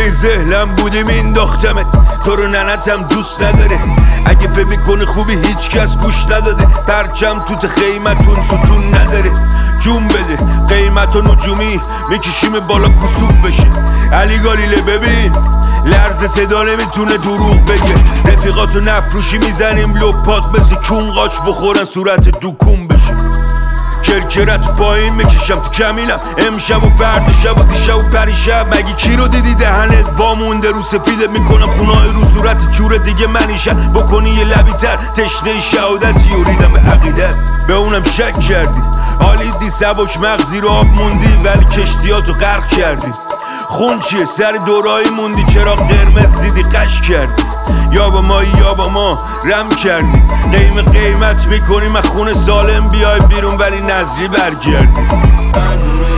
دکمه ذهنم بودی مینداختمت. تو رو ننتم دوست نداره، اگه فکر میکنه خوبی هیچ کس گوش نداده. پرچم توت خیمتون ستون نداره، جون بده قیمت و نجومی میکشیم بالا کسوف بشه. علی گالیله ببین لرز صدا نمیتونه دروغ بگه. رفیقاتو نفروشی میزنیم لپات مثل کون قاچ بخورن صورت دوکون بشه. کرکرت پایین میکشم تو کمیلم امشب و فرد شب و دیشب و پریشب. مگه کی رو دیدی دهنت وامونده رو سفیدت میکنم خونای رو صورت جور دیگه منیشم. بکنی یه لبی تر تشنه شهادتی یوریدم به عقیدت به اونم شک کردی. حالیدی سبک مغزی رو آب موندی ولی کشتیاتو غرق کردی. خون چیه سر دورایی موندی چراغ قرمز دیدی قش کردی. یا با مایی یا با ما رم کردی. قیمت میکنیم از خون سالم بیای بیرون ولی نظری برگردی.